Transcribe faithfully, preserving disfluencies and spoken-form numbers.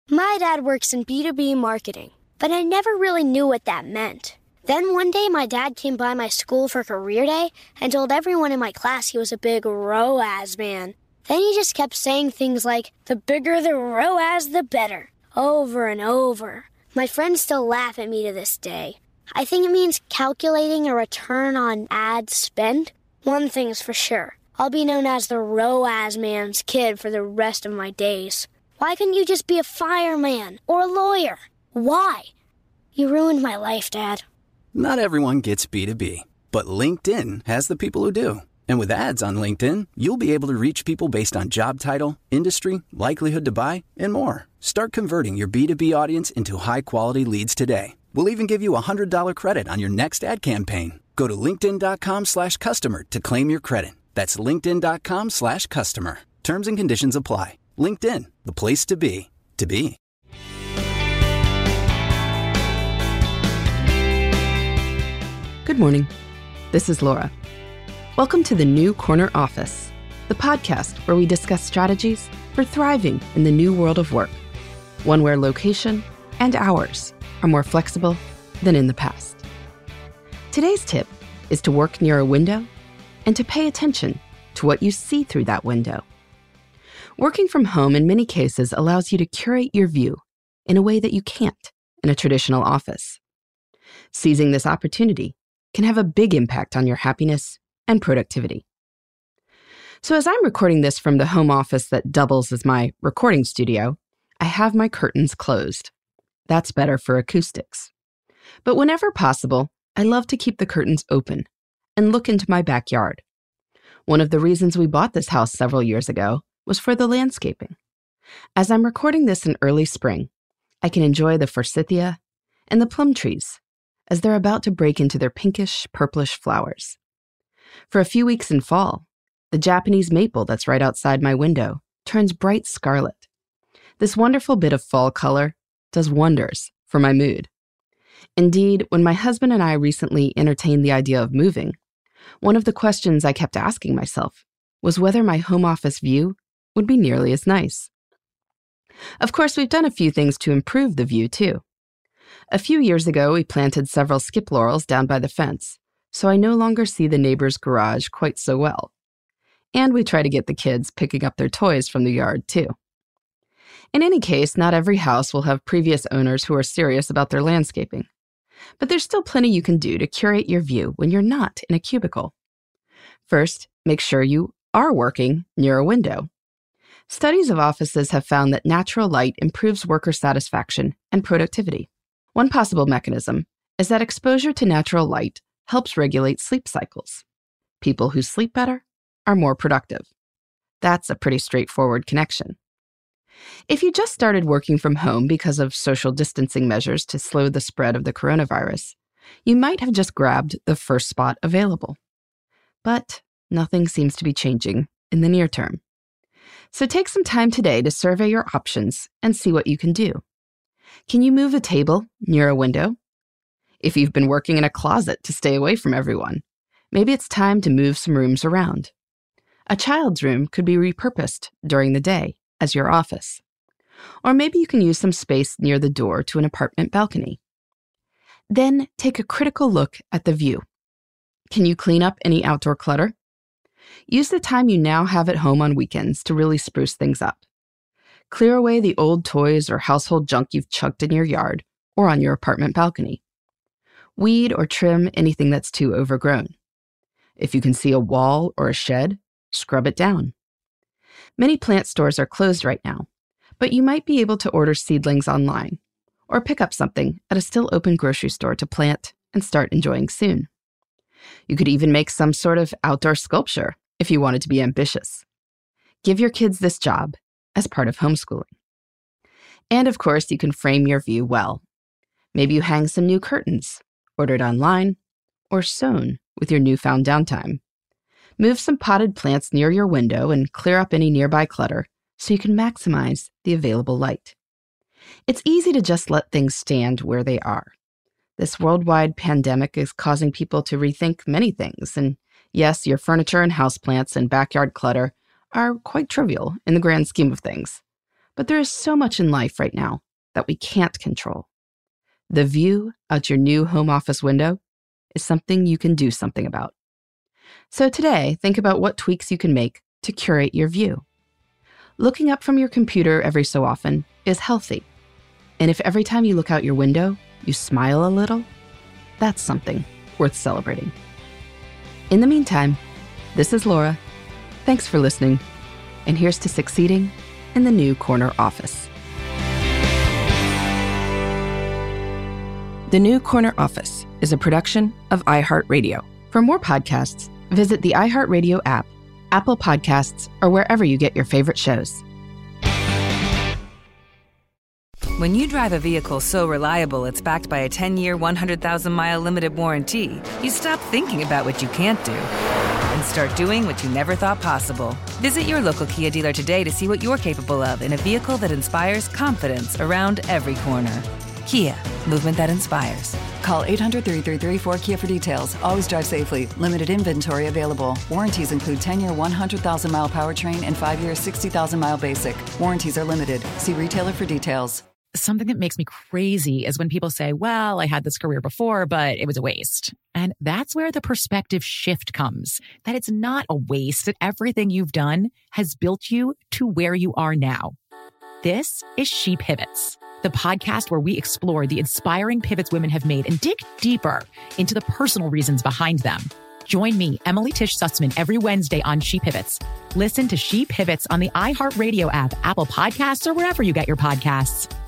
My dad works in B two B marketing, but I never really knew what that meant. Then one day my dad came by my school for career day and told everyone in my class he was a big R O A S man. Then he just kept saying things like, the bigger the R O A S, the better, over and over. My friends still laugh at me to this day. I think it means calculating a return on ad spend. One thing's for sure. I'll be known as the R O A S man's kid for the rest of my days. Why couldn't you just be a fireman or a lawyer? Why? You ruined my life, Dad. Not everyone gets B two B, but LinkedIn has the people who do. And with ads on LinkedIn, you'll be able to reach people based on job title, industry, likelihood to buy, and more. Start converting your B two B audience into high-quality leads today. We'll even give you a one hundred dollars credit on your next ad campaign. Go to linkedin.com slash customer to claim your credit. That's linkedin.com slash customer. Terms and conditions apply. LinkedIn, the place to be, to be. Good morning. This is Laura. Welcome to the New Corner Office, the podcast where we discuss strategies for thriving in the new world of work, one where location and hours are more flexible than in the past. Today's tip is to work near a window and to pay attention to what you see through that window. Working from home in many cases allows you to curate your view in a way that you can't in a traditional office. Seizing this opportunity can have a big impact on your happiness and productivity. So as I'm recording this from the home office that doubles as my recording studio, I have my curtains closed. That's better for acoustics. But whenever possible, I love to keep the curtains open and look into my backyard. One of the reasons we bought this house several years ago was for the landscaping. As I'm recording this in early spring, I can enjoy the forsythia and the plum trees as they're about to break into their pinkish, purplish flowers. For a few weeks in fall, the Japanese maple that's right outside my window turns bright scarlet. This wonderful bit of fall color does wonders for my mood. Indeed, when my husband and I recently entertained the idea of moving, one of the questions I kept asking myself was whether my home office view would be nearly as nice. Of course, we've done a few things to improve the view, too. A few years ago, we planted several skip laurels down by the fence, so I no longer see the neighbor's garage quite so well. And we try to get the kids picking up their toys from the yard, too. In any case, not every house will have previous owners who are serious about their landscaping. But there's still plenty you can do to curate your view when you're not in a cubicle. First, make sure you are working near a window. Studies of offices have found that natural light improves worker satisfaction and productivity. One possible mechanism is that exposure to natural light helps regulate sleep cycles. People who sleep better are more productive. That's a pretty straightforward connection. If you just started working from home because of social distancing measures to slow the spread of the coronavirus, you might have just grabbed the first spot available. But nothing seems to be changing in the near term. So take some time today to survey your options and see what you can do. Can you move a table near a window? If you've been working in a closet to stay away from everyone, maybe it's time to move some rooms around. A child's room could be repurposed during the day as your office. Or maybe you can use some space near the door to an apartment balcony. Then take a critical look at the view. Can you clean up any outdoor clutter? Use the time you now have at home on weekends to really spruce things up. Clear away the old toys or household junk you've chucked in your yard or on your apartment balcony. Weed or trim anything that's too overgrown. If you can see a wall or a shed, scrub it down. Many plant stores are closed right now, but you might be able to order seedlings online or pick up something at a still open grocery store to plant and start enjoying soon. You could even make some sort of outdoor sculpture if you wanted to be ambitious. Give your kids this job as part of homeschooling. And of course, you can frame your view well. Maybe you hang some new curtains, ordered online, or sewn with your newfound downtime. Move some potted plants near your window and clear up any nearby clutter so you can maximize the available light. It's easy to just let things stand where they are. This worldwide pandemic is causing people to rethink many things, and yes, your furniture and houseplants and backyard clutter are quite trivial in the grand scheme of things. But there is so much in life right now that we can't control. The view out your new home office window is something you can do something about. So today, think about what tweaks you can make to curate your view. Looking up from your computer every so often is healthy. And if every time you look out your window, you smile a little, that's something worth celebrating. In the meantime, this is Laura. Thanks for listening. And here's to succeeding in the new corner office. The New Corner Office is a production of iHeartRadio. For more podcasts, visit the iHeartRadio app, Apple Podcasts, or wherever you get your favorite shows. When you drive a vehicle so reliable it's backed by a ten-year, one hundred thousand mile limited warranty, you stop thinking about what you can't do and start doing what you never thought possible. Visit your local Kia dealer today to see what you're capable of in a vehicle that inspires confidence around every corner. Kia, movement that inspires. Call eight hundred, three three three, four K I A for details. Always drive safely. Limited inventory available. Warranties include ten-year, one hundred thousand mile powertrain and five-year, sixty thousand mile basic. Warranties are limited. See retailer for details. Something that makes me crazy is when people say, well, I had this career before, but it was a waste. And that's where the perspective shift comes, that it's not a waste, that everything you've done has built you to where you are now. This is She Pivots, the podcast where we explore the inspiring pivots women have made and dig deeper into the personal reasons behind them. Join me, Emily Tish Sussman, every Wednesday on She Pivots. Listen to She Pivots on the iHeartRadio app, Apple Podcasts, or wherever you get your podcasts.